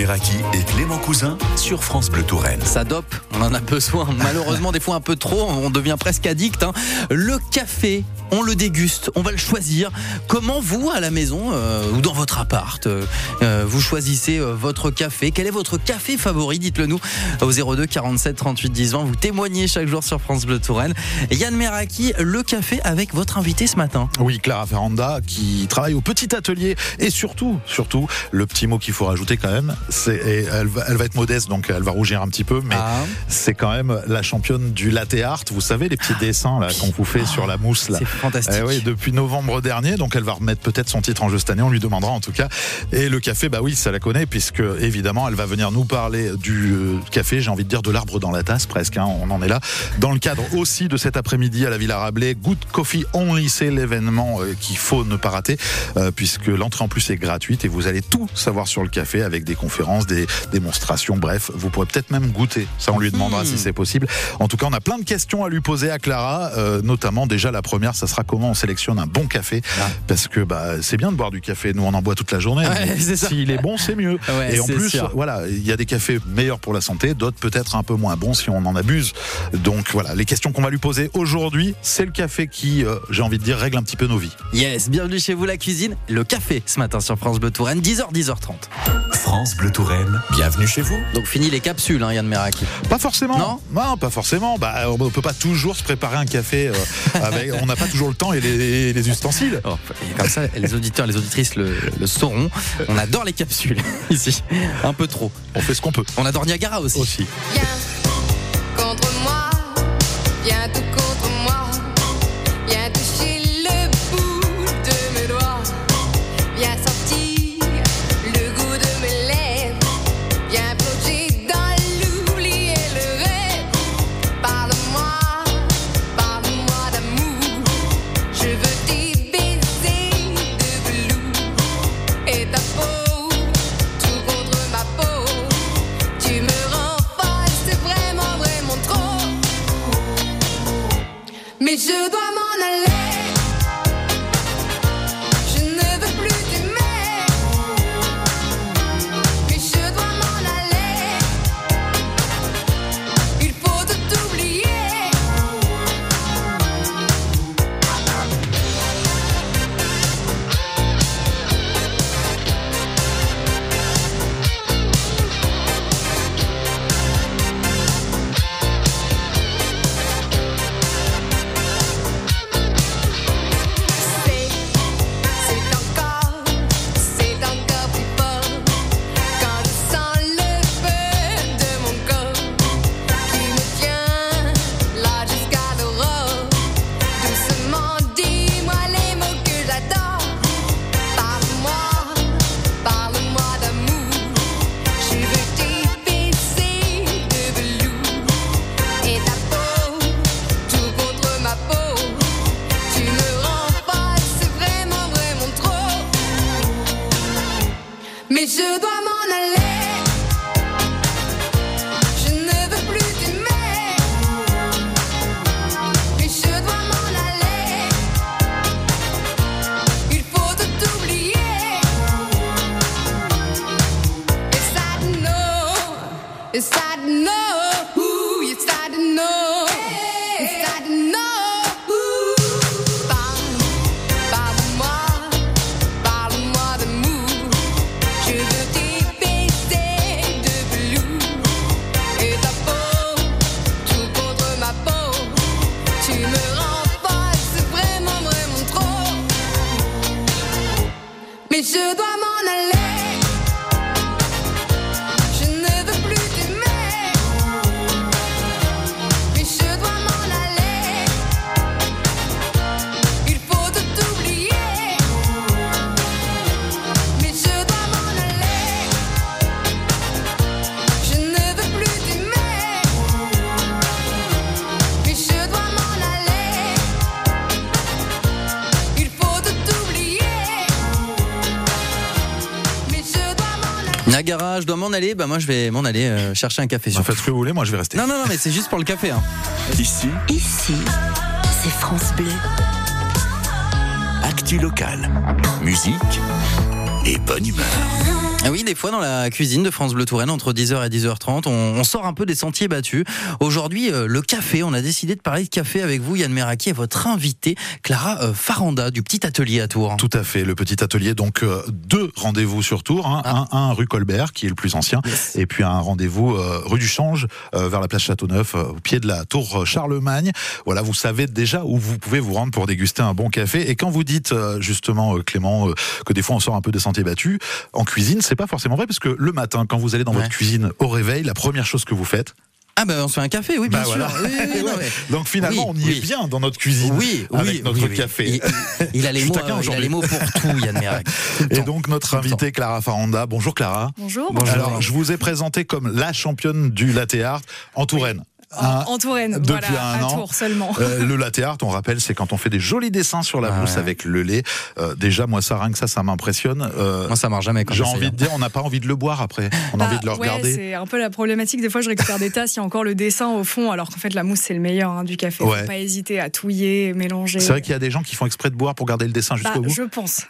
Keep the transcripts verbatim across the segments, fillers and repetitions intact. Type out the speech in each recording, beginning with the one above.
Meraki et Clément Cousin sur France Bleu Touraine. Ça dope, on en a besoin. Malheureusement, des fois un peu trop, on devient presque addict. Hein. Le café, on le déguste, on va le choisir. Comment vous, à la maison euh, ou dans votre appart, euh, vous choisissez euh, votre café? Quel est votre café favori? Dites-le nous au zéro deux quarante-sept trente-huit dix vingt. Vous témoignez chaque jour sur France Bleu Touraine. Yann Meraki, le café avec votre invité ce matin. Oui, Clara Ferranda qui travaille au petit atelier et surtout, surtout, le petit mot qu'il faut rajouter quand même, c'est, et elle, va, elle va être modeste donc elle va rougir un petit peu, mais ah. c'est quand même la championne du latte art. Vous savez les petits dessins là qu'on vous fait oh, sur la mousse là. C'est fantastique. Eh oui, depuis novembre dernier, donc elle va remettre peut-être son titre en jeu cette année, on lui demandera en tout cas. Et le café, bah oui, ça la connaît puisque évidemment elle va venir nous parler du euh, café, j'ai envie de dire de l'arbre dans la tasse presque, hein, on en est là. Dans le cadre aussi de cet après-midi à la Villa Rabelais, Good Coffee Only, c'est l'événement euh, qu'il faut ne pas rater euh, puisque l'entrée en plus est gratuite et vous allez tout savoir sur le café avec des conférences, des démonstrations, bref, vous pourrez peut-être même goûter, ça on lui demandera mmh. si c'est possible. En tout cas, on a plein de questions à lui poser à Clara, euh, notamment déjà la première, ça sera comment on sélectionne un bon café, ah. parce que bah, c'est bien de boire du café, nous on en boit toute la journée, ouais, s'il est bon c'est mieux, ouais, et en plus sûr. voilà, il y a des cafés meilleurs pour la santé, d'autres peut-être un peu moins bons si on en abuse, donc voilà, les questions qu'on va lui poser aujourd'hui, c'est le café qui, euh, j'ai envie de dire, règle un petit peu nos vies. Yes, bienvenue chez vous la cuisine, le café ce matin sur France Bleu Touraine, dix heures, dix heures trente. France Bleu Touraine, bienvenue chez vous. Donc fini les capsules, hein, Yann Meraki. Pas forcément. Non, non, pas forcément. Bah, on peut pas toujours se préparer un café. Euh, avec, on n'a pas toujours le temps et les, les ustensiles. Oh, et comme ça, les auditeurs, les auditrices le, le sauront. On adore les capsules ici, un peu trop. On fait ce qu'on peut. On adore Niagara aussi. Aussi. Viens contre moi, viens tout contre moi, viens toucher le bout de mes doigts, viens sortir. Mais je dois m'en aller, je ne veux plus t'aimer, mais je dois m'en aller, il faut tout oublier. Mais je dois m'en aller, je ne veux plus t'aimer, mais je dois m'en aller, il faut tout oublier. Yes, I know, yes, I know, ooh, yes, I know, yes, I know. Mais je dois m'en aller, je ne veux plus t'aimer, mais je dois m'en aller, il faut tout oublier, mais je dois m'en aller, je ne veux plus t'aimer, mais je dois m'en aller, il faut tout oublier. Niagara, je dois m'en aller. Bah moi je vais m'en aller euh, chercher un café. Bah, faites ce que vous voulez, moi je vais rester. Non non non, mais c'est juste pour le café. Hein. Ici, Ici, c'est France Bleu. actu locale, musique et bonne humeur. Ah oui, des fois dans la cuisine de France Bleu Touraine, entre dix heures et dix heures trente, on, on sort un peu des sentiers battus. Aujourd'hui, euh, le café, on a décidé de parler de café avec vous, Yann Meraki, et votre invitée, Clara euh, Faranda, du Petit Atelier à Tours. Tout à fait, le Petit Atelier, donc euh, deux rendez-vous sur Tours, hein, ah. un, un rue Colbert, qui est le plus ancien, yes. et puis un rendez-vous euh, rue du Change, euh, vers la place Châteauneuf, euh, au pied de la tour Charlemagne. Voilà, vous savez déjà où vous pouvez vous rendre pour déguster un bon café. Et quand vous dites, euh, justement, euh, Clément, euh, que des fois on sort un peu des sentiers battus, en cuisine, c'est pas forcément vrai, parce que le matin, quand vous allez dans ouais. votre cuisine au réveil, la première chose que vous faites, ah ben on se fait un café, oui, bien bah sûr. Voilà. Oui, oui, non, mais... Donc finalement, oui, on y oui. est bien dans notre cuisine, oui, avec oui, notre oui, café. Oui. Il, il, a les mots, euh, il a les mots pour tout, Yann Meraki. Et donc notre invitée Clara Faranda. Bonjour Clara. Bonjour. Bonjour. Alors je vous ai présenté comme la championne du latte art en Touraine. Oui. En, en Touraine, depuis voilà, un à an. Tours seulement. Euh, le latte art, on rappelle, c'est quand on fait des jolis dessins sur la ah mousse ouais. avec le lait. Euh, déjà, moi, ça, rien que ça, ça m'impressionne. Euh, moi, ça marche jamais. Quand j'ai envie de dire, on n'a pas envie de le boire après. On bah, a envie de le ouais, regarder. C'est un peu la problématique. Des fois, je récupère des tasses, il y a encore le dessin au fond, alors qu'en fait, la mousse, c'est le meilleur hein, du café. Ouais. Faut pas hésiter à touiller, mélanger. C'est vrai qu'il y a des gens qui font exprès de boire pour garder le dessin jusqu'au bah, bout. Je pense.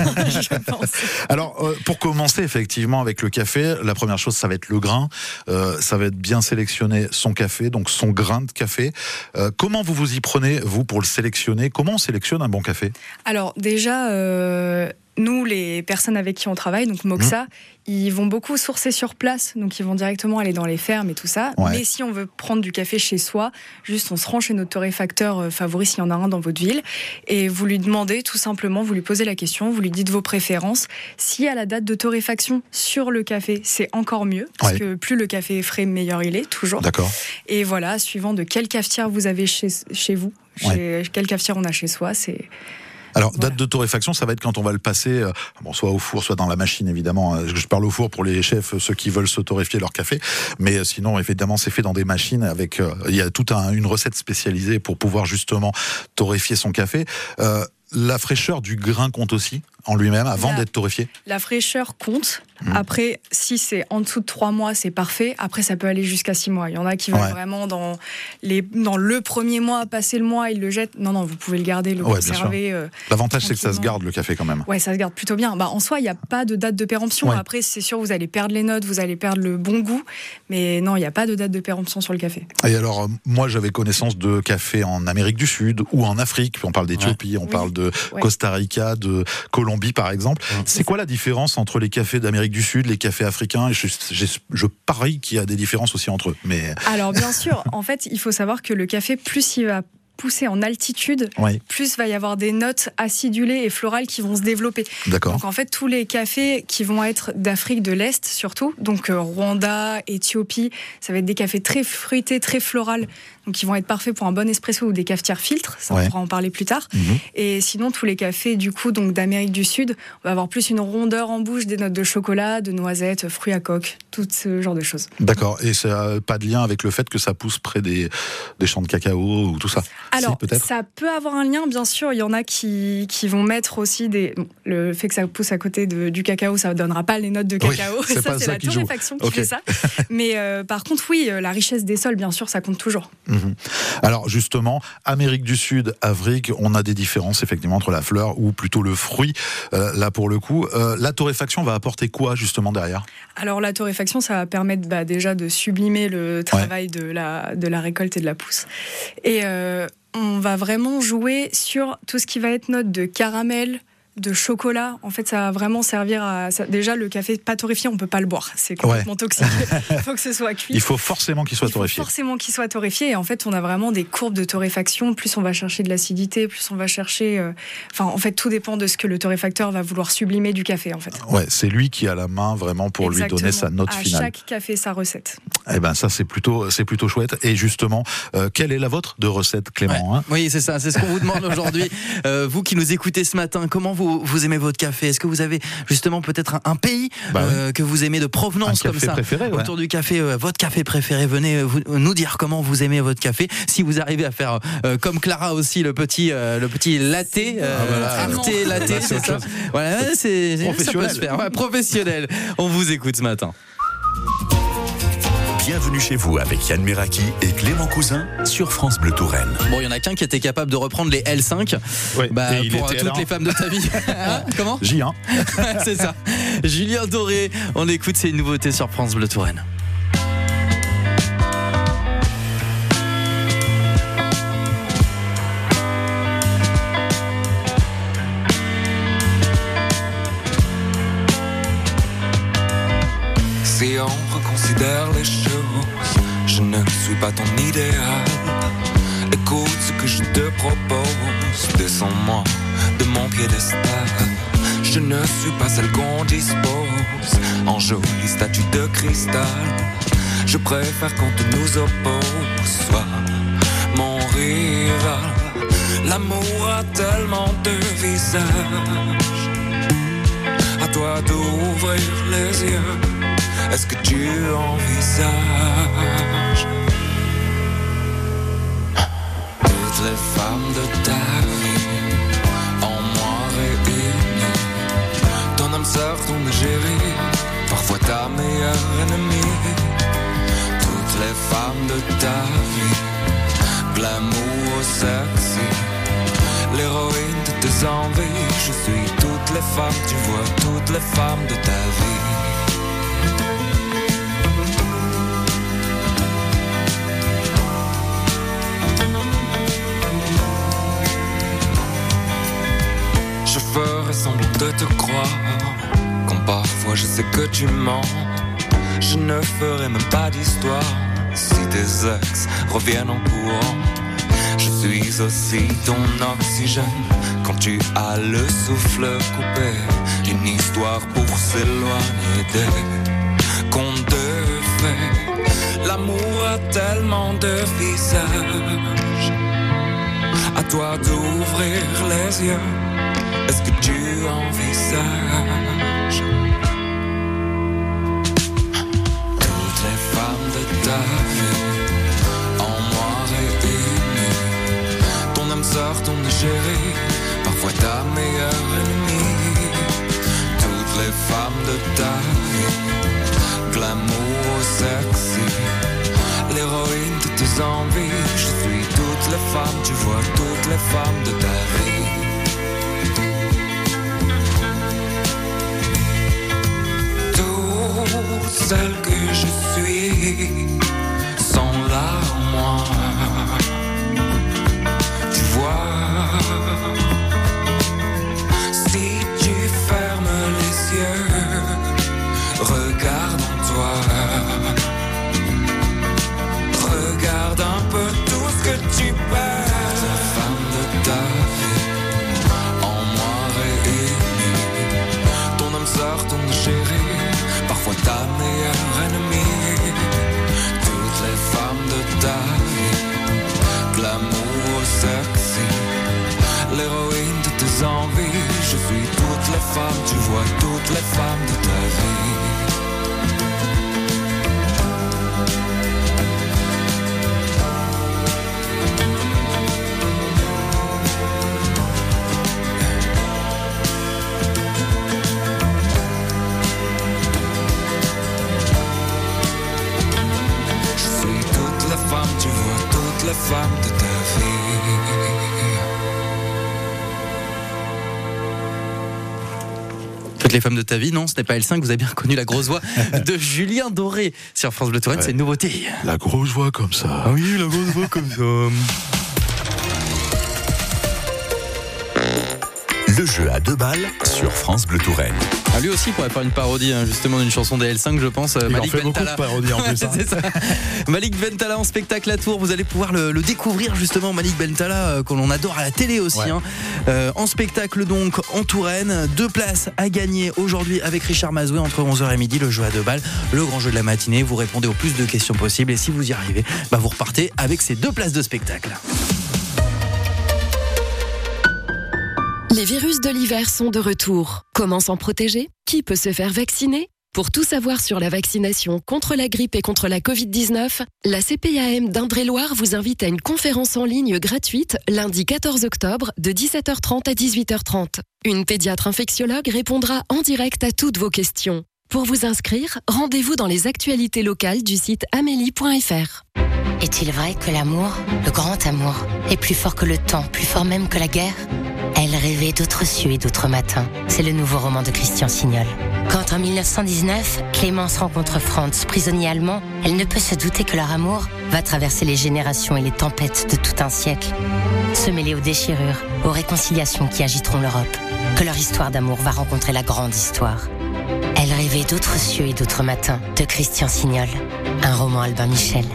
je pense. Alors, euh, pour commencer, effectivement, avec le café, la première chose, ça va être le grain. Euh, ça va être bien sélectionner son café, donc son grain de café. Euh, comment vous vous y prenez, vous, pour le sélectionner? Comment on sélectionne un bon café? Alors, déjà, euh, nous, les personnes avec qui on travaille, donc Moxa, mmh. ils vont beaucoup sourcer sur place, donc ils vont directement aller dans les fermes et tout ça. Ouais. Mais si on veut prendre du café chez soi, juste on se rend chez notre torréfacteur favori, s'il y en a un dans votre ville, et vous lui demandez tout simplement, vous lui posez la question, vous lui dites vos préférences. S'il y a la date de torréfaction sur le café, c'est encore mieux, parce ouais. que plus le café est frais, meilleur il est, toujours. D'accord. Et voilà, suivant de quelle cafetière vous avez chez, chez vous, chez, ouais. quelle cafetière on a chez soi, c'est... Alors, voilà. Date de torréfaction, ça va être quand on va le passer, euh, bon, soit au four, soit dans la machine, évidemment. Je parle au four pour les chefs, ceux qui veulent se torréfier leur café. Mais sinon, évidemment, c'est fait dans des machines avec, euh, il y a toute un, une recette spécialisée pour pouvoir justement torréfier son café. Euh, la fraîcheur du grain compte aussi en lui-même avant la, d'être torréfié? La fraîcheur compte. Mmh. Après, si c'est en dessous de trois mois, c'est parfait. Après, ça peut aller jusqu'à six mois. Il y en a qui vont ouais. vraiment dans, les, dans le premier mois, passer le mois, ils le jettent. Non, non, vous pouvez le garder, le ouais, conserver. Euh, L'avantage, c'est que ça se garde, le café, quand même. Ouais, ça se garde plutôt bien. Bah, en soi, il n'y a pas de date de péremption. Ouais. Après, c'est sûr, vous allez perdre les notes, vous allez perdre le bon goût. Mais non, il n'y a pas de date de péremption sur le café. Et alors, moi, j'avais connaissance de café en Amérique du Sud ou en Afrique. On parle d'Éthiopie, ouais. on oui. parle de ouais. Costa Rica, de Colombie, par exemple. Ouais. C'est quoi la différence entre les cafés d'Amérique du Sud, les cafés africains? je, je, je parie qu'il y a des différences aussi entre eux. Mais... Alors bien sûr, en fait, il faut savoir que le café, plus il va pousser en altitude, oui. plus va y avoir des notes acidulées et florales qui vont se développer. D'accord. Donc en fait, tous les cafés qui vont être d'Afrique de l'Est surtout, donc euh, Rwanda, Éthiopie, ça va être des cafés très fruités, très florales, donc qui vont être parfaits pour un bon espresso ou des cafetières filtres, ça ouais. on pourra en parler plus tard. Mm-hmm. Et sinon, tous les cafés du coup donc d'Amérique du Sud, on va avoir plus une rondeur en bouche, des notes de chocolat, de noisettes, fruits à coque, tout ce genre de choses. D'accord. Et ça n'a pas de lien avec le fait que ça pousse près des, des champs de cacao ou tout ça? Alors, si, ça peut avoir un lien, bien sûr. Il y en a qui, qui vont mettre aussi des... Bon, le fait que ça pousse à côté de, du cacao, ça ne donnera pas les notes de cacao. Oui, c'est ça, pas c'est ça la qui torréfaction qui okay. fait ça. Mais euh, par contre, oui, la richesse des sols, bien sûr, ça compte toujours. Mmh. Alors, justement, Amérique du Sud, Afrique, on a des différences, effectivement, entre la fleur ou plutôt le fruit. Euh, là, pour le coup, euh, la torréfaction va apporter quoi, justement, derrière? Alors, la torréfaction, ça va permettre bah, déjà de sublimer le travail ouais. de, la, de la récolte et de la pousse. Et... Euh, on va vraiment jouer sur tout ce qui va être note de caramel, de chocolat. En fait, ça va vraiment servir à... Ça, déjà, le café pas torréfié, on peut pas le boire. C'est complètement ouais. toxique. Il faut que ce soit cuit. Il faut forcément qu'il soit Il torréfié. Il faut forcément qu'il soit torréfié. Et en fait, on a vraiment des courbes de torréfaction. Plus on va chercher de l'acidité, plus on va chercher... Euh... Enfin, en fait, tout dépend de ce que le torréfacteur va vouloir sublimer du café, en fait. Ouais, c'est lui qui a la main vraiment pour Exactement. lui donner sa note à finale. À chaque café, sa recette. Eh ben, ça, c'est plutôt, c'est plutôt chouette. Et justement, euh, quelle est la vôtre de recette, Clément? ouais. hein Oui, c'est ça. C'est ce qu'on vous demande aujourd'hui. Euh, vous qui nous écoutez ce matin, comment vous, vous aimez votre café? Est-ce que vous avez justement peut-être un, un pays bah euh, oui. que vous aimez de provenance comme ça préféré, ouais. autour du café, euh, votre café préféré? Venez vous, nous dire comment vous aimez votre café. Si vous arrivez à faire euh, comme Clara aussi le petit euh, le petit latte, euh, ah voilà, arte latte, bah, c'est ça. Voilà, c'est ça peut se faire. Ouais, professionnel. On vous écoute ce matin. Bienvenue chez vous avec Yann Meraki et Clément Cousin sur France Bleu Touraine. Bon, il y en a qu'un qui était capable de reprendre les L cinq Ouais, bah, et il pour était toutes là. les femmes de ta vie. Hein, comment J un. C'est ça. Julien Doré, on écoute, c'est une nouveauté sur France Bleu Touraine. Si on reconsidère les choses, je ne suis pas ton idéal. Écoute ce que je te propose, descends-moi de mon piédestal. Je ne suis pas celle qu'on dispose en jolie statue de cristal. Je préfère qu'on te nous oppose, sois mon rival. L'amour a tellement de visages, à toi d'ouvrir les yeux. Est-ce que tu envisages toutes les femmes de ta vie en moi réunies, ton âme sœur, ton égérie, parfois ta meilleure ennemie. Toutes les femmes de ta vie, glamour sexy, l'héroïne de tes envies. Je suis toutes les femmes, tu vois, toutes les femmes de ta vie. Je ferai semblant de te croire, quand parfois je sais que tu mens. Je ne ferai même pas d'histoire si tes ex reviennent en courant. Je suis aussi ton oxygène quand tu as le souffle coupé. Une histoire pour s'éloigner des contes de fées. L'amour a tellement de visages, à toi d'ouvrir les yeux. Est-ce que tu envisages toutes les femmes de ta vie en moi réunies, ton âme sœur, ton égérie, parfois ta meilleure ennemie. Toutes les femmes de ta vie, glamour sexy, l'héroïne de tes envies. Je suis toutes les femmes, tu vois, toutes les femmes de ta vie. Celle que je suis sont là en moi. Tu vois, si tu fermes les yeux, regarde en toi. Regarde un peu tout ce que tu perds. La femme de ta vie en moi réunie, ton âme sœur, ton chéri, parfois ta meilleure ennemie. Toutes les femmes de ta vie, glamour sexy, l'héroïne de tes envies. Je suis toutes les femmes, tu vois, toutes les femmes de ta vie. Tu vois toutes les femmes de ta vie. Toutes les femmes de ta vie, non, ce n'est pas L cinq, vous avez bien reconnu la grosse voix de Julien Doré sur France Bleu Touraine, ouais. C'est une nouveauté. La grosse voix comme ça. Ah oui, la grosse voix comme ça. Le jeu à deux balles sur France Bleu Touraine. Ah, lui aussi pourrait faire une parodie hein, justement d'une chanson des L cinq, je pense. Il Malik en fait Bentala. beaucoup de parodies en plus. Hein. C'est ça. Malik Bentala en spectacle à Tours. Vous allez pouvoir le, le découvrir justement, Malik Bentala, euh, que l'on adore à la télé aussi. Ouais. Hein. Euh, en spectacle donc en Touraine. Deux places à gagner aujourd'hui avec Richard Mazoué entre onze heures et midi. Le jeu à deux balles, le grand jeu de la matinée. Vous répondez au plus de questions possibles et si vous y arrivez, bah, vous repartez avec ces deux places de spectacle. Les virus de l'hiver sont de retour. Comment s'en protéger ? Qui peut se faire vacciner ? Pour tout savoir sur la vaccination contre la grippe et contre la covid dix-neuf, la C P A M d'Indre-et-Loire vous invite à une conférence en ligne gratuite lundi quatorze octobre de dix-sept heures trente à dix-huit heures trente. Une pédiatre infectiologue répondra en direct à toutes vos questions. Pour vous inscrire, rendez-vous dans les actualités locales du site amélie point f r. Est-il vrai que l'amour, le grand amour, est plus fort que le temps, plus fort même que la guerre ? Elle rêvait d'autres cieux et d'autres matins. C'est le nouveau roman de Christian Signol. Quand en mille neuf cent dix-neuf, Clémence rencontre Franz, prisonnier allemand, elle ne peut se douter que leur amour va traverser les générations et les tempêtes de tout un siècle. Se mêler aux déchirures, aux réconciliations qui agiteront l'Europe. Que leur histoire d'amour va rencontrer la grande histoire. Elle rêvait d'autres cieux et d'autres matins de Christian Signol. Un roman Albin Michel.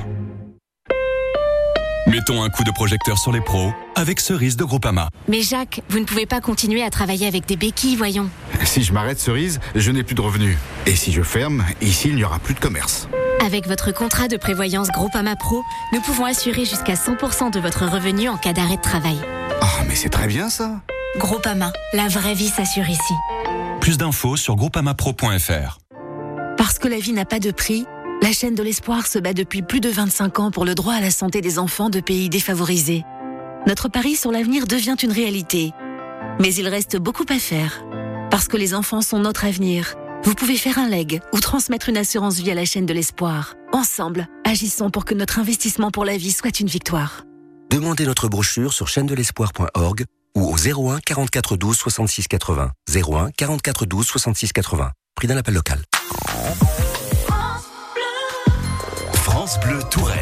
Mettons un coup de projecteur sur les pros avec Cerise de Groupama. Mais Jacques, vous ne pouvez pas continuer à travailler avec des béquilles, voyons. Si je m'arrête, Cerise, je n'ai plus de revenus. Et si je ferme, ici, il n'y aura plus de commerce. Avec votre contrat de prévoyance Groupama Pro, nous pouvons assurer jusqu'à cent pour cent de votre revenu en cas d'arrêt de travail. Ah, oh, mais c'est très bien ça. Groupama, la vraie vie s'assure ici. Plus d'infos sur groupama pro point f r. Parce que la vie n'a pas de prix, la chaîne de l'espoir se bat depuis plus de vingt-cinq ans pour le droit à la santé des enfants de pays défavorisés. Notre pari sur l'avenir devient une réalité. Mais il reste beaucoup à faire. Parce que les enfants sont notre avenir. Vous pouvez faire un leg ou transmettre une assurance vie à la chaîne de l'espoir. Ensemble, agissons pour que notre investissement pour la vie soit une victoire. Demandez notre brochure sur chaîne de l'espoir point org ou au zéro un quarante-quatre douze soixante-six quatre-vingts. zéro un quarante-quatre douze soixante-six quatre-vingts. Prix d'un appel local. France Bleu Touraine.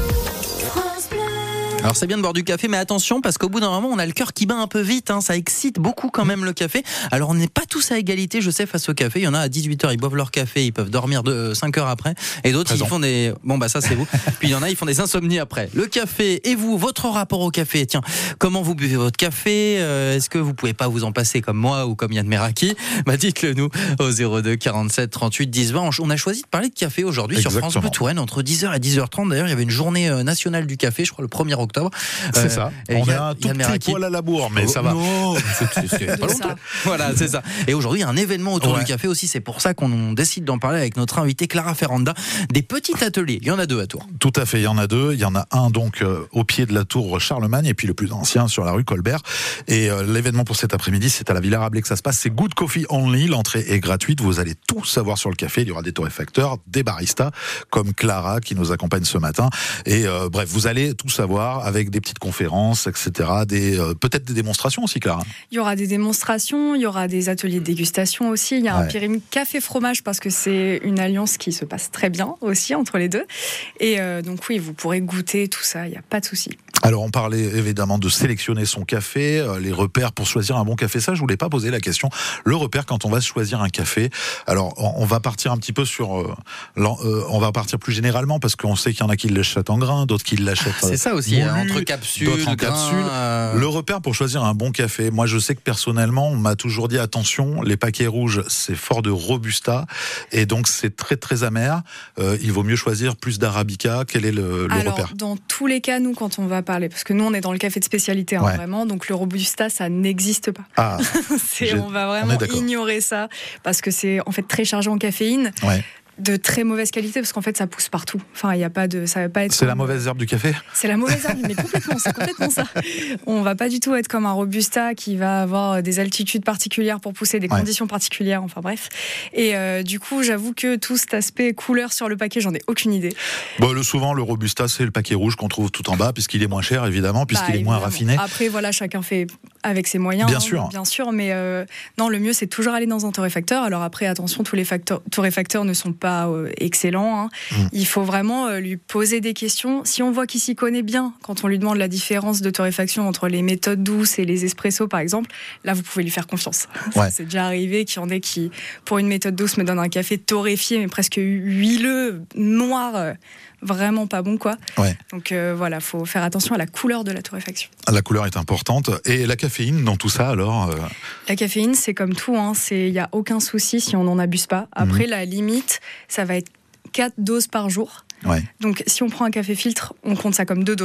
Alors c'est bien de boire du café, mais attention parce qu'au bout d'un moment on a le cœur qui bat un peu vite, hein, ça excite beaucoup quand même le café. Alors on n'est pas tous à égalité, je sais, face au café. Il y en a à dix-huit heures, ils boivent leur café, ils peuvent dormir de cinq heures après, et d'autres Présent. Ils font des... Bon bah ça c'est vous. Puis il y en a, ils font des insomnies après. Le café, et vous, votre rapport au café, tiens, comment vous buvez votre café, euh, est-ce que vous pouvez pas vous en passer comme moi ou comme Yann Meraki? Bah dites-le nous au zéro deux quarante-sept trente-huit dix vingt. On a choisi de parler de café aujourd'hui. Exactement. Sur France Bleu Touraine entre dix heures et dix heures trente. D'ailleurs il y avait une journée nationale du café, je crois le premier octobre. C'est ça. On Yann, a un tout Yann petit poil à la bourre, mais oh, ça va. Non, c'est, c'est, c'est pas longtemps. Voilà, c'est ça. Et aujourd'hui, il y a un événement autour ouais. du café aussi. C'est pour ça qu'on décide d'en parler avec notre invitée Clara Ferranda. Des petits ateliers. Il y en a deux à Tours. Tout à fait. Il y en a deux. Il y en a un donc euh, au pied de la tour Charlemagne et puis le plus ancien sur la rue Colbert. Et euh, l'événement pour cet après-midi, c'est à la Villa Rabelais que ça se passe. C'est Good Coffee Only. L'entrée est gratuite. Vous allez tout savoir sur le café. Il y aura des torréfacteurs, des baristas comme Clara qui nous accompagne ce matin. Et euh, bref, vous allez tout savoir avec des petites conférences, et cetera. Des, euh, peut-être des démonstrations aussi, Clara. Il y aura des démonstrations, il y aura des ateliers de dégustation aussi. Il y a ouais. un pairing café-fromage parce que c'est une alliance qui se passe très bien aussi entre les deux. Et euh, donc oui, vous pourrez goûter tout ça, il n'y a pas de souci. Alors on parlait évidemment de sélectionner son café, euh, les repères pour choisir un bon café. Ça, je voulais pas poser la question. Le repère quand on va choisir un café. Alors on, on va partir un petit peu sur, euh, euh, on va partir plus généralement parce qu'on sait qu'il y en a qui l'achètent en grains, d'autres qui l'achètent. Ah, c'est ça aussi, moulu, entre capsules, d'autres en grains, capsules. Euh... Le repère pour choisir un bon café. Moi, je sais que personnellement, on m'a toujours dit attention, les paquets rouges, c'est fort de robusta et donc c'est très très amer. Euh, il vaut mieux choisir plus d'arabica. Quel est le, le Alors, repère? Dans tous les cas, nous, quand on va parler, parce que nous, on est dans le café de spécialité, hein, ouais. vraiment, donc le robusta, ça n'existe pas. Ah, c'est, on va vraiment on ignorer ça parce que c'est en fait très chargé en caféine. Ouais. De très mauvaise qualité parce qu'en fait ça pousse partout. Enfin il y a pas de, ça va pas être. C'est comme... la mauvaise herbe du café. C'est la mauvaise herbe, mais complètement, c'est complètement ça. On va pas du tout être comme un robusta qui va avoir des altitudes particulières pour pousser, des ouais. conditions particulières. Enfin bref. Et euh, du coup j'avoue que tout cet aspect couleur sur le paquet, j'en ai aucune idée. Bon, le souvent le robusta c'est le paquet rouge qu'on trouve tout en bas puisqu'il est moins cher évidemment puisqu'il bah, est moins raffiné. Après voilà chacun fait avec ses moyens. Bien hein, sûr. Bien sûr, mais euh, non le mieux c'est toujours aller dans un torréfacteur. Alors après attention tous les facteurs, torréfacteurs ne sont pas euh, excellents. Hein. Mmh. Il faut vraiment euh, lui poser des questions. Si on voit qu'il s'y connaît bien, quand on lui demande la différence de torréfaction entre les méthodes douces et les espressos, par exemple, là, vous pouvez lui faire confiance. Ouais. C'est déjà arrivé qu'il y en ait qui, pour une méthode douce, me donnent un café torréfié, mais presque huileux, noir, euh, vraiment pas bon, quoi. Ouais. Donc euh, voilà, faut faire attention à la couleur de la torréfaction. La couleur est importante. Et la caféine dans tout ça, alors euh... La caféine, c'est comme tout. Hein. Il n'y a aucun souci si on n'en abuse pas. Après, mmh. la limite, ça va être quatre doses par jour. Ouais. Donc si on prend un café filtre, on compte ça comme deux doses.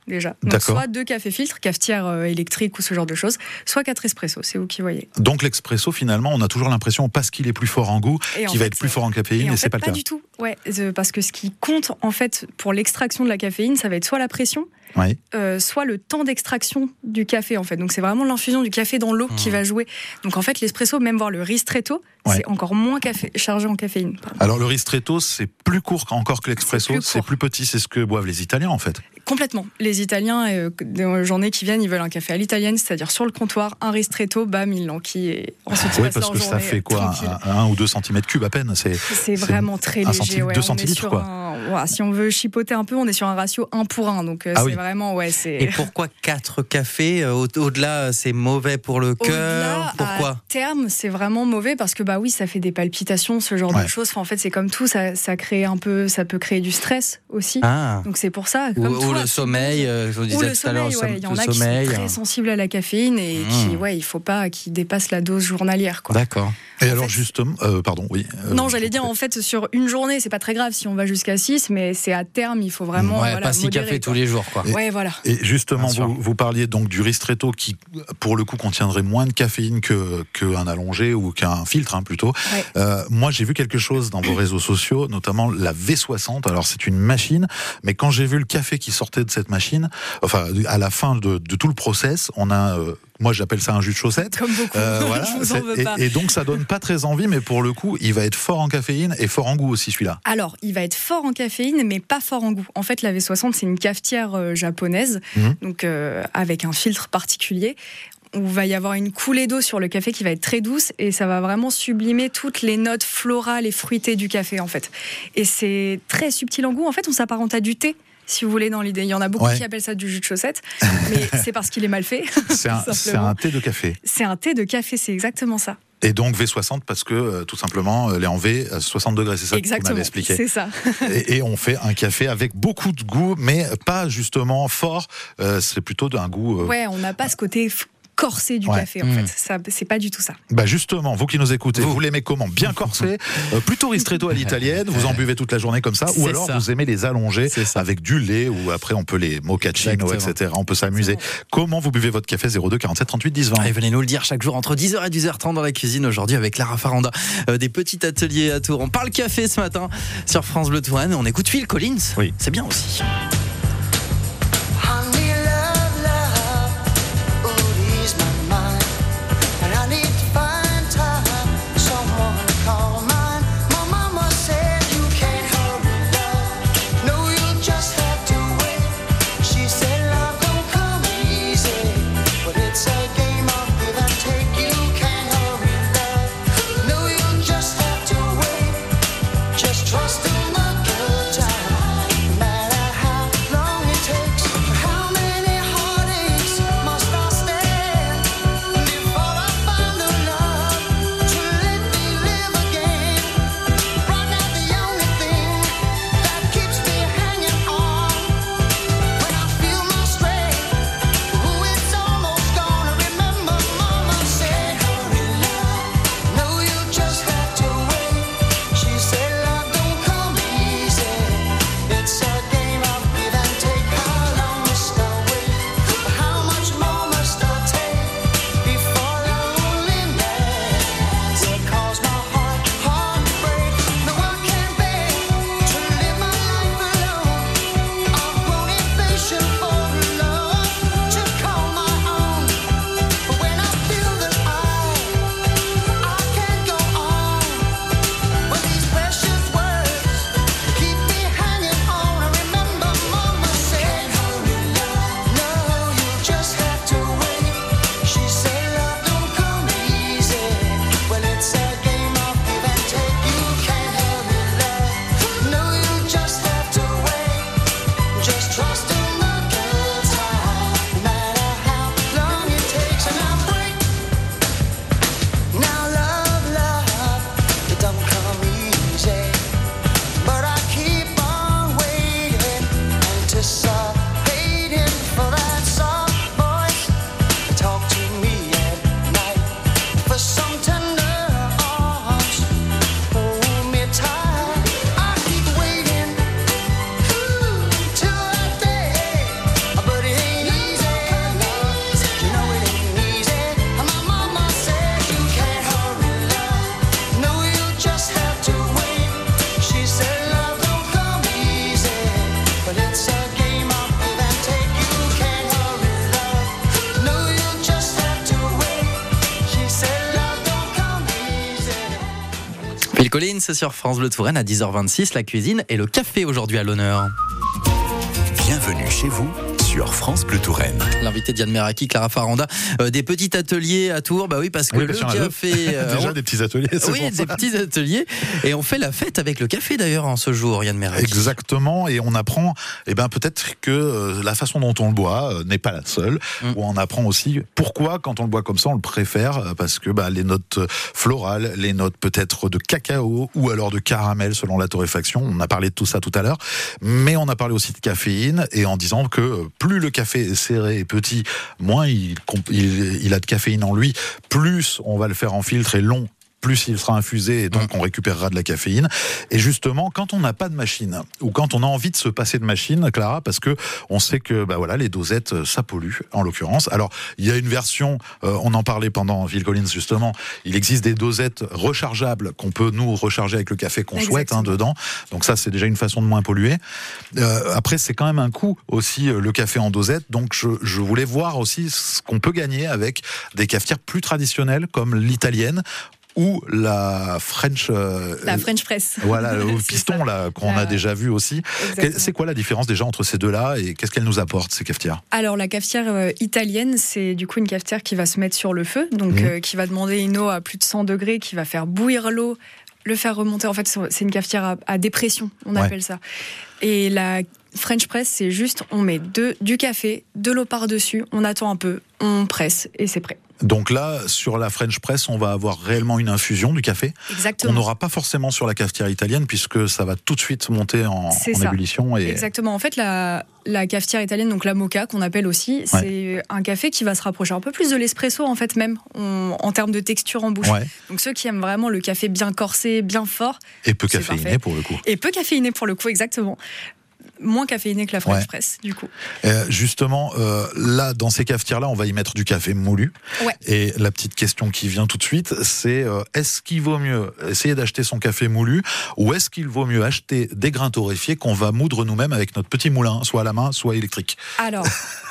déjà. Donc D'accord. soit deux cafés filtres, cafetière euh, électrique ou ce genre de choses, soit quatre espressos, c'est vous qui voyez. Donc l'expresso, finalement, on a toujours l'impression, parce qu'il est plus fort en goût, Et en qu'il va fait, être plus fort en caféine, et, et, en c'est fait, pas le pas cas. du tout. Ouais, euh, parce que ce qui compte en fait pour l'extraction de la caféine, ça va être soit la pression, Oui. euh, soit le temps d'extraction du café en fait. Donc c'est vraiment l'infusion du café dans l'eau mmh. qui va jouer. Donc en fait l'espresso, même voire le ristretto, ouais. c'est encore moins café, chargé en caféine. Pardon. Alors le ristretto, c'est plus court encore que l'expresso, c'est plus, c'est plus petit, c'est ce que boivent les Italiens en fait. Complètement. Les Italiens, euh, j'en ai qui viennent, ils veulent un café à l'italienne, c'est-à-dire sur le comptoir, un ristretto, bam, ils l'enquillent et ensuite ils oui, passent parce leur que journée ça fait quoi, un, un ou deux centimètres cubes à peine. C'est, c'est vraiment c'est très léger. Centime, ouais, deux on centilitres quoi. Un, voilà, si on veut chipoter un peu, on est sur un ratio un pour un, donc euh, ah c'est oui. vraiment ouais. C'est... Et pourquoi quatre cafés au- Au-delà, c'est mauvais pour le cœur. Pourquoi ? À terme, c'est vraiment mauvais parce que bah oui, ça fait des palpitations, ce genre ouais. de choses. Enfin, en fait, c'est comme tout, ça, ça crée un peu, ça peut créer du stress aussi. Ah. Donc c'est pour ça. Comme ou, toi, ou le sommeil. Euh, je vous disais ou le tout à l'heure, sommeil, ouais. Il y en a sommeil, qui sont très hein. sensibles à la caféine et mmh. qui, ouais, il faut pas qu'ils dépassent la dose journalière, quoi. D'accord. Et en alors fait, justement, euh, pardon, oui. Euh, non, j'allais dire en fait sur une journée, c'est pas très grave si on va jusqu'à six, mais c'est à terme, il faut vraiment. Ouais, voilà, pas six cafés tous les jours, quoi. Et, ouais, voilà. Et justement, vous, vous parliez donc du ristretto qui, pour le coup, contiendrait moins de caféine que qu'un allongé ou qu'un filtre, hein, plutôt. Ouais. Euh, moi, j'ai vu quelque chose dans vos réseaux sociaux, notamment la V soixante. Alors, c'est une machine, mais quand j'ai vu le café qui sortait de cette machine, enfin, à la fin de, de tout le process, on a. Euh, Moi, j'appelle ça un jus de chaussette. Comme beaucoup. Euh, voilà. Je vous en veux pas. Et, et donc, ça donne pas très envie, mais pour le coup, il va être fort en caféine et fort en goût aussi, celui-là. Alors, il va être fort en caféine, mais pas fort en goût. En fait, la V soixante, c'est une cafetière euh, japonaise, mmh. donc euh, avec un filtre particulier. Où il va y avoir une coulée d'eau sur le café qui va être très douce et ça va vraiment sublimer toutes les notes florales et fruitées du café, en fait. Et c'est très subtil en goût. En fait, on s'apparente à du thé. Si vous voulez, dans l'idée. Il y en a beaucoup ouais. qui appellent ça du jus de chaussette, mais c'est parce qu'il est mal fait. C'est un, c'est un thé de café. C'est un thé de café, c'est exactement ça. Et donc V soixante parce que euh, tout simplement elle est en V à soixante degrés, c'est ça exactement, que vous m'avez expliqué. C'est ça. et, et on fait un café avec beaucoup de goût, mais pas justement fort. Euh, c'est plutôt d'un goût. Euh... Ouais, on n'a pas ce côté corsé du ouais. café en mmh. fait, ça, c'est pas du tout ça. Bah justement, vous qui nous écoutez, vous, vous l'aimez comment ? Bien corsé, euh, plutôt ristretto à l'italienne, vous en buvez toute la journée comme ça, c'est ou alors ça. Vous aimez les allonger avec du lait, ou après on peut les mochaccino, et cetera. On peut s'amuser. Comment vous buvez votre café ? Zéro deux quarante-sept trente-huit dix vingt. Et venez nous le dire chaque jour entre dix heures et dix heures trente dans la cuisine aujourd'hui avec Lara Faranda, euh, des petits ateliers à Tours. On parle café ce matin sur France Bleu Touraine, on écoute Phil Collins, oui. C'est bien aussi. Trust in the good time, no matter how Phil Collins sur France Bleu Touraine à dix heures vingt-six, la cuisine et le café aujourd'hui à l'honneur. Bienvenue chez vous sur France Bleu Touraine. L'invité Diane Meraki, Clara Faranda, euh, des petits ateliers à Tours, bah oui parce que oui, le café... Euh, Déjà on... des petits ateliers, c'est Oui, pour des ça. petits ateliers, et on fait la fête avec le café d'ailleurs en ce jour, Diane Meraki. Exactement, et on apprend, eh ben, peut-être que euh, la façon dont on le boit euh, n'est pas la seule, mm. où on apprend aussi pourquoi quand on le boit comme ça on le préfère, parce que bah, les notes florales, les notes peut-être de cacao, ou alors de caramel selon la torréfaction, on a parlé de tout ça tout à l'heure, mais on a parlé aussi de caféine, et en disant que plus le café est serré et petit, moins il, il, il a de caféine en lui, plus on va le faire en filtre et long, plus il sera infusé et donc on récupérera de la caféine. Et justement, quand on n'a pas de machine ou quand on a envie de se passer de machine, Clara, parce que on sait que bah voilà, les dosettes, ça pollue en l'occurrence. Alors il y a une version, euh, on en parlait pendant Phil Collins justement, il existe des dosettes rechargeables qu'on peut nous recharger avec le café qu'on Exactement. souhaite hein, dedans. Donc ça c'est déjà une façon de moins polluer. Euh, après c'est quand même un coût aussi euh, le café en dosette. Donc je, je voulais voir aussi ce qu'on peut gagner avec des cafetières plus traditionnelles comme l'italienne ou la French... Euh, la French Press. Voilà, au piston, là, qu'on la... a déjà vu aussi. Exactement. C'est quoi la différence déjà entre ces deux-là et qu'est-ce qu'elles nous apportent, ces cafetières ? Alors, la cafetière euh, italienne, c'est du coup une cafetière qui va se mettre sur le feu, donc mmh. euh, qui va demander une eau à plus de cent degrés, qui va faire bouillir l'eau, le faire remonter. En fait, c'est une cafetière à, à dépression, on ouais. appelle ça. Et la French Press, c'est juste, on met de, du café, de l'eau par-dessus, on attend un peu, on presse et c'est prêt. Donc là, sur la French Press, on va avoir réellement une infusion du café. Exactement. On n'aura pas forcément sur la cafetière italienne, puisque ça va tout de suite monter en, en ébullition. Et... Exactement. En fait, la, la cafetière italienne, donc la moka, qu'on appelle aussi, ouais. c'est un café qui va se rapprocher un peu plus de l'espresso, en fait, même, on, en termes de texture en bouche. Ouais. Donc ceux qui aiment vraiment le café bien corsé, bien fort. Et peu caféiné, parfait. Pour le coup. Et peu caféiné, pour le coup, exactement. Moins caféiné que la French ouais. Press, du coup. Euh, justement, euh, là, dans ces cafetières-là, on va y mettre du café moulu. Ouais. Et la petite question qui vient tout de suite, c'est euh, est-ce qu'il vaut mieux essayer d'acheter son café moulu ou est-ce qu'il vaut mieux acheter des grains torréfiés qu'on va moudre nous-mêmes avec notre petit moulin, soit à la main, soit électrique ? Alors,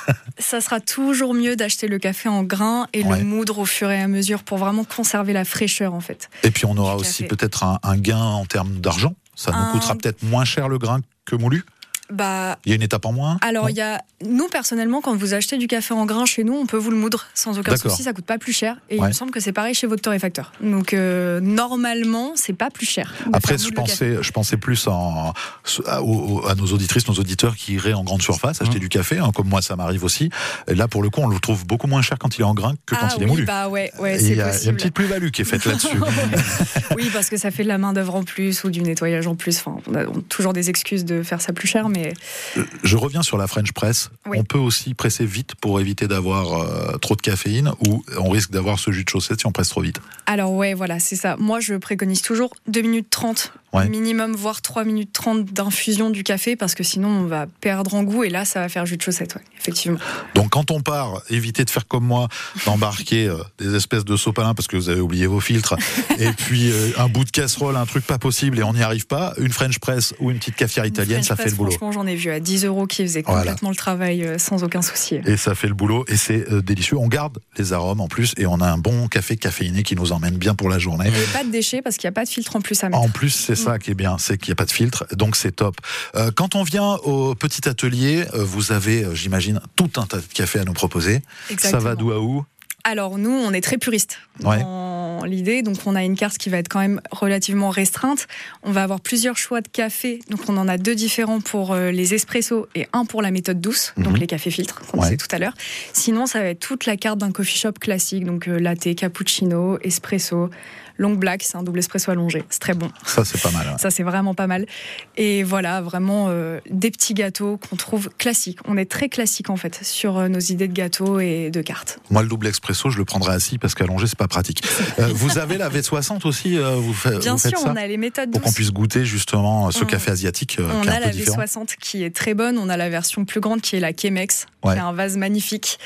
ça sera toujours mieux d'acheter le café en grains et ouais. le moudre au fur et à mesure pour vraiment conserver la fraîcheur, en fait. Et puis, on aura aussi peut-être un, un gain en termes d'argent. Ça un... nous coûtera peut-être moins cher le grain que moulu. Bah, il y a une étape en moins ? Alors, il y a, nous, personnellement, quand vous achetez du café en grains chez nous, on peut vous le moudre sans aucun D'accord. souci, ça coûte pas plus cher. Et ouais. il me semble que c'est pareil chez votre torréfacteur. Donc, euh, normalement, c'est pas plus cher. Après, je pensais, je pensais plus en, à, à nos auditrices, nos auditeurs qui iraient en grande surface acheter mmh. du café, hein, comme moi, ça m'arrive aussi. Et là, pour le coup, on le trouve beaucoup moins cher quand il est en grains que ah, quand il oui, est moulu. Bah ouais, ouais, il y, a, il y a une petite plus-value qui est faite là-dessus. Oui, parce que ça fait de la main-d'œuvre en plus ou du nettoyage en plus. Enfin, on a toujours des excuses de faire ça plus cher, mais. Je reviens sur la French Press. Oui. On peut aussi presser vite pour éviter d'avoir euh, trop de caféine ou on risque d'avoir ce jus de chaussette si on presse trop vite. Alors ouais, voilà, c'est ça. Moi, je préconise toujours deux minutes trente ouais. minimum, voire trois minutes trente d'infusion du café parce que sinon on va perdre en goût et là, ça va faire jus de chaussette, ouais, effectivement. Donc quand on part, évitez de faire comme moi, d'embarquer euh, des espèces de sopalins parce que vous avez oublié vos filtres et puis euh, un bout de casserole, un truc pas possible et on n'y arrive pas. Une French Press ou une petite cafetière italienne, ça press, fait le boulot. Franchement, j'en ai vu à dix euros qui faisait complètement voilà. le travail euh, sans aucun souci. Et ça fait le boulot et c'est euh, délicieux. On garde les arômes en plus et on a un bon café caféiné qui nous emmène bien pour la journée. Et pas de déchets parce qu'il n'y a pas de filtre en plus à mettre. En plus, c'est mmh. ça qui est bien, c'est qu'il n'y a pas de filtre, donc c'est top. Euh, quand on vient au petit atelier, euh, vous avez, euh, j'imagine, tout un tas de cafés à nous proposer. Exactement. Ça va d'où à où ? Alors nous, on est très puristes ouais. dans l'idée, donc on a une carte qui va être quand même relativement restreinte. On va avoir plusieurs choix de café, donc on en a deux différents pour les espressos et un pour la méthode douce, mm-hmm. donc les cafés filtres, qu'on ouais. disait tout à l'heure. Sinon, ça va être toute la carte d'un coffee shop classique, donc euh, latte, cappuccino, espresso, long black, c'est un double espresso allongé, c'est très bon. Ça, c'est pas mal. Ouais. Ça, c'est vraiment pas mal. Et voilà, vraiment euh, des petits gâteaux qu'on trouve classiques. On est très classique en fait sur euh, nos idées de gâteaux et de cartes. Moi, le double espresso, je le prendrai assis parce qu'allongé, c'est pas pratique. euh, vous avez la V soixante aussi euh, vous fait, Bien vous sûr, faites ça on a les méthodes pour douces. qu'on puisse goûter justement ce on, café asiatique euh, on qui est un a peu la différent. V soixante qui est très bonne. On a la version plus grande qui est la Chemex, ouais. qui est un vase magnifique,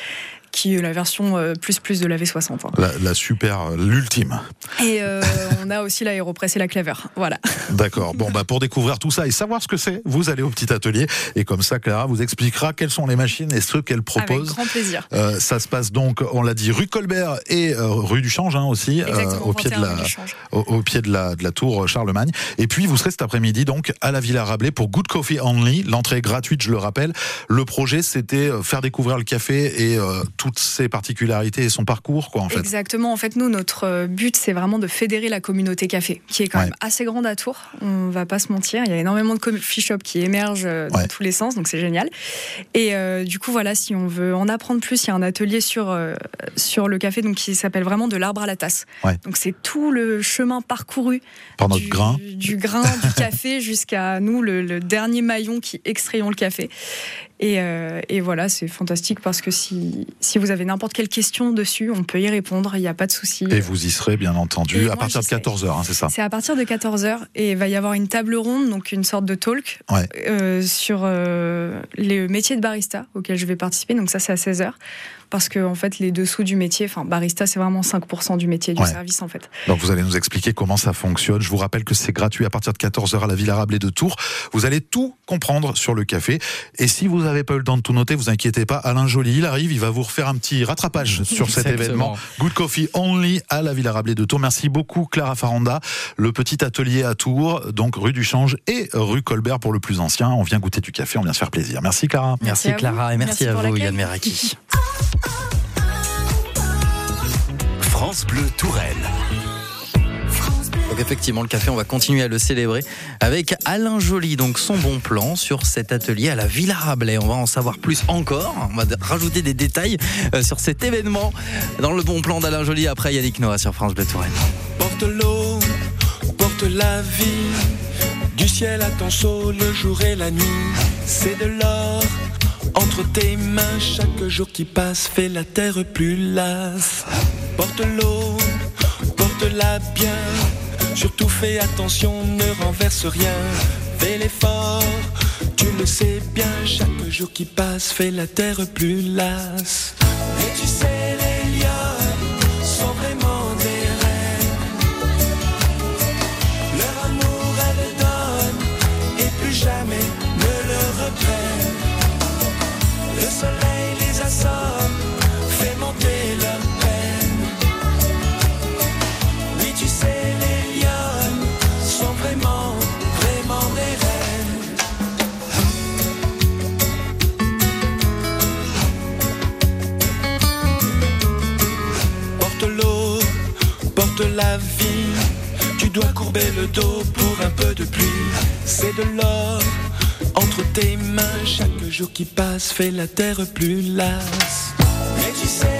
qui est la version euh, plus plus de la V soixante. Hein. La, la super, l'ultime. Et euh, on a aussi l'aéropress et la claveur. Voilà. D'accord. Bon, bah, pour découvrir tout ça et savoir ce que c'est, vous allez au petit atelier. Et comme ça, Clara vous expliquera quelles sont les machines et ce qu'elle propose. Avec grand plaisir. Euh, ça se passe donc, on l'a dit, rue Colbert et euh, rue du Change hein, aussi, euh, au pied, de la, au, au pied de la, de la tour Charlemagne. Et puis, vous serez cet après-midi donc à la Villa Rabelais pour Good Coffee Only. L'entrée est gratuite, je le rappelle. Le projet, c'était faire découvrir le café et euh, toutes ses particularités et son parcours, quoi, en fait. Exactement. En fait, nous, notre but, c'est vraiment de fédérer la communauté café, qui est quand ouais. même assez grande à Tours. On va pas se mentir. Il y a énormément de coffee shops qui émergent dans ouais. tous les sens, donc c'est génial. Et euh, du coup, voilà, si on veut en apprendre plus, il y a un atelier sur euh, sur le café, donc qui s'appelle vraiment de l'arbre à la tasse. Ouais. Donc c'est tout le chemin parcouru par notre du, grain, du grain du café jusqu'à nous, le, le dernier maillon qui extrayons le café. Et, euh, et voilà, c'est fantastique parce que si, si vous avez n'importe quelle question dessus, on peut y répondre, il n'y a pas de souci. Et vous y serez, bien entendu, et à partir de quatorze heures, hein, c'est ça? C'est à partir de quatorze heures et il va y avoir une table ronde, donc une sorte de talk ouais. euh, sur euh, les métiers de barista auxquels je vais participer, donc ça c'est à seize heures. Parce que en fait, les dessous du métier, enfin barista, c'est vraiment cinq pour cent du métier du ouais. service en fait. Donc vous allez nous expliquer comment ça fonctionne. Je vous rappelle que c'est gratuit à partir de quatorze heures à la Villa Rabelais de Tours. Vous allez tout comprendre sur le café. Et si vous n'avez pas eu le temps de tout noter, vous inquiétez pas. Alain Joly, il arrive, il va vous refaire un petit rattrapage sur cet événement. Good Coffee Only à la Villa Rabelais de Tours. Merci beaucoup Clara Faranda. Le petit atelier à Tours, donc rue du Change et rue Colbert pour le plus ancien. On vient goûter du café, on vient se faire plaisir. Merci Clara. Merci, merci Clara et merci, merci à vous Yann Meraki. France Bleu Touraine. Donc effectivement, le café, on va continuer à le célébrer avec Alain Joly, donc son bon plan sur cet atelier à la Villa Rabelais. On va en savoir plus encore, on va rajouter des détails sur cet événement dans le bon plan d'Alain Joly après Yannick Noah sur France Bleu Touraine. Porte l'eau, porte la vie, du ciel à ton saut, le jour et la nuit, c'est de l'or entre tes mains, chaque jour qui passe fait la terre plus lasse. Porte l'eau, porte-la bien, surtout fais attention, ne renverse rien. Fais l'effort, tu le sais bien, chaque jour qui passe fait la terre plus lasse. Et tu sais, les lions sont vraiment des reines. Leur amour, elles donnent, et plus jamais ne le reprennent. Le soleil les assomme, fait monter leur peine. Oui, tu sais, les lionnes sont vraiment, vraiment des reines. Porte l'eau, porte la vie, tu dois courber le dos pour un peu de pluie. C'est de l'or entre tes mains, chaque jour qui passe fait la terre plus lasse. Mais tu sais